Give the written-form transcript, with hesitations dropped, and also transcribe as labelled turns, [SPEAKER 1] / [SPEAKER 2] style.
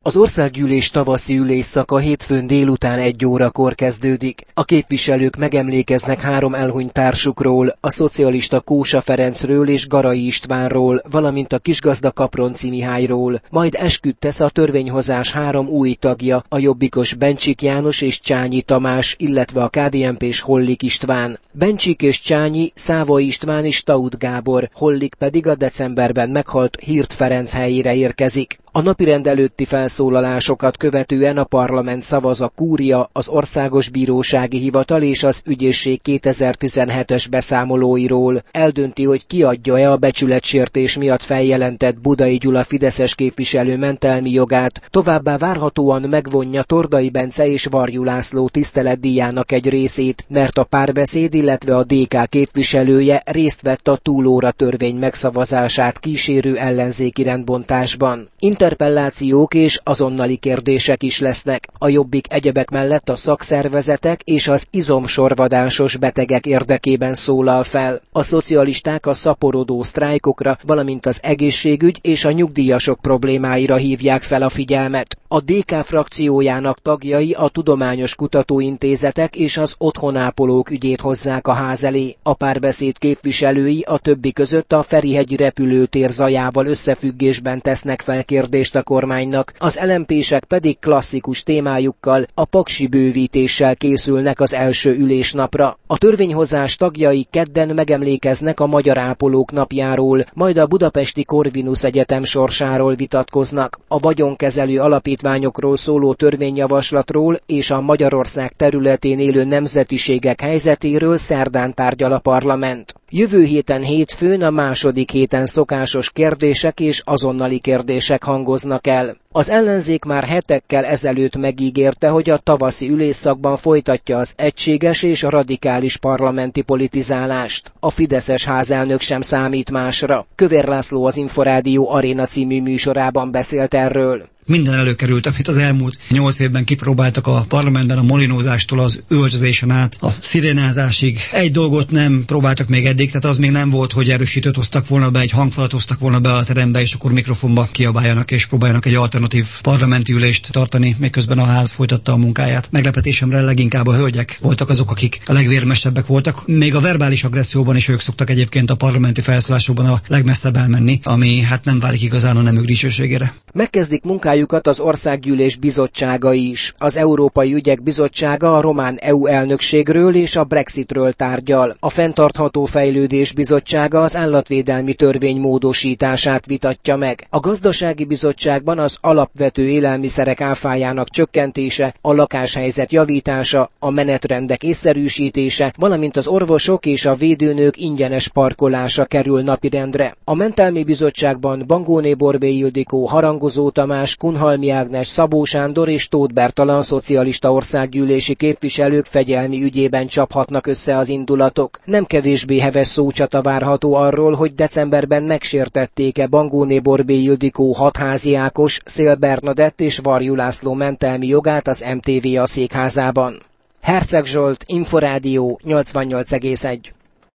[SPEAKER 1] Az országgyűlés tavaszi ülésszaka hétfőn délután 1 órakor kezdődik. A képviselők megemlékeznek 3 elhunyt társukról, a szocialista Kósa Ferencről és Garai Istvánról, valamint a Kisgazda-Kapronczi Mihályról. Majd esküt tesz a törvényhozás 3 új tagja, a jobbikos Bencsik János és Csányi Tamás, illetve a KDNP-s Hollik István. Bencsik és Csányi Szávai István és Tóth Gábor, Hollik pedig a decemberben meghalt Hirt Ferenc helyére érkezik. A napirend előtti felszólalásokat követően a parlament szavaz a kúria, az Országos Bírósági Hivatal és az ügyészség 2017-es beszámolóiról. Eldönti, hogy kiadja-e a becsületsértés miatt feljelentett Budai Gyula fideszes képviselő mentelmi jogát, továbbá várhatóan megvonja Tordai Bence és Varjú László tiszteletdíjának egy részét, mert a Párbeszéd, illetve a DK képviselője részt vett a túlóra törvény megszavazását kísérő ellenzéki rendbontásban. Interpellációk és azonnali kérdések is lesznek. A Jobbik egyebek mellett a szakszervezetek és az izomsorvadásos betegek érdekében szólal fel. A szocialisták a szaporodó sztrájkokra, valamint az egészségügy és a nyugdíjasok problémáira hívják fel a figyelmet. A DK frakciójának tagjai a tudományos kutatóintézetek és az otthonápolók ügyét hozzák a ház elé. A Párbeszéd képviselői a többi között a Ferihegyi repülőtér zajával összefüggésben tesznek fel kérdést a kormánynak, az LMP-sek pedig klasszikus témájukkal, a paksi bővítéssel készülnek az első ülésnapra. A törvényhozás tagjai kedden megemlékeznek a Magyar Ápolók napjáról, majd a Budapesti Corvinus Egyetem sorsáról vitatkoznak. A vagyonkezelő alapítványokról szóló törvényjavaslatról és a Magyarország területén élő nemzetiségek helyzetéről szerdán tárgyal a parlament. Jövő héten hétfőn a második héten szokásos kérdések és azonnali kérdések hangoznak el. Az ellenzék már hetekkel ezelőtt megígérte, hogy a tavaszi ülésszakban folytatja az egységes és radikális parlamenti politizálást. A fideszes házelnök sem számít másra. Kövér László az Inforádió Aréna című műsorában beszélt erről.
[SPEAKER 2] Minden előkerült, amit az elmúlt 8 évben kipróbáltak a parlamentben, a molinózástól az öltözésen át, a szirénázásig. Egy dolgot nem próbáltak még eddig, tehát az még nem volt, hogy erősítőt hoztak volna be, egy hangfalat hoztak volna be a terembe, és akkor mikrofonba kiabáljanak, és próbáljanak egy alternatív parlamenti ülést tartani, miközben a ház folytatta a munkáját. Meglepetésemre leginkább a hölgyek voltak azok, akik a legvérmesebbek voltak. Még a verbális agresszióban is ők szoktak egyébként a parlamenti felszólásokban a legmesszebb elmenni, ami hát nem válik igazán a nemük dicsőségére.
[SPEAKER 1] Megkezdik munkájukat az Országgyűlés bizottságai is. Az Európai Ügyek Bizottsága a román EU elnökségről és a Brexitről tárgyal. A Fenntartható Fejlődés Bizottsága az állatvédelmi törvény módosítását vitatja meg. A Gazdasági Bizottságban az alapvető élelmiszerek áfájának csökkentése, a lakáshelyzet javítása, a menetrendek észszerűsítése, valamint az orvosok és a védőnők ingyenes parkolása kerül napirendre. A Mentelmi Bizottságban Bangóné Borbély Ildikó, Harangozó Tamás, Kunhalmi Ágnes, Szabó Sándor és Tóth Bertalan szocialista országgyűlési képviselők fegyelmi ügyében csaphatnak össze az indulatok. Nem kevésbé heves szócsata várható arról, hogy decemberben megsértették-e Bangóné Borbély Ildikó, Hatházi Ákos, Széll Bernadett és Varjú László mentelmi jogát az MTV a székházában. Herceg Zsolt, Inforádió 88,1.